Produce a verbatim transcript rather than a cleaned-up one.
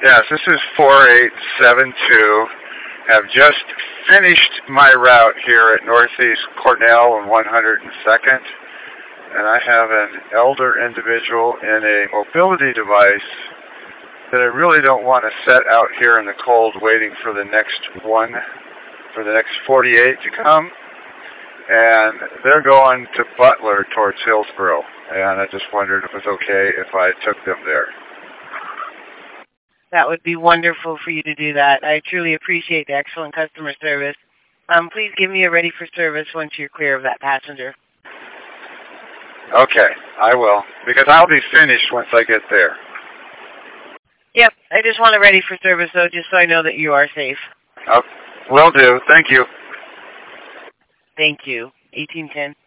Yes, this is four eight seven two. Have just finished my route here at Northeast Cornell and one hundred second. And I have an elder individual in a mobility device that I really don't want to set out here in the cold waiting for the next one, for the next forty-eight to come. And they're going to Butler towards Hillsboro. And I just wondered if it was okay if I took them there. That would be wonderful for you to do that. I truly appreciate the excellent customer service. Um, please give me a ready for service once you're clear of that passenger. Okay, I will, because I'll be finished once I get there. Yep, I just want a ready for service, though, just so I know that you are safe. Oh, will do. Thank you. Thank you. eighteen ten.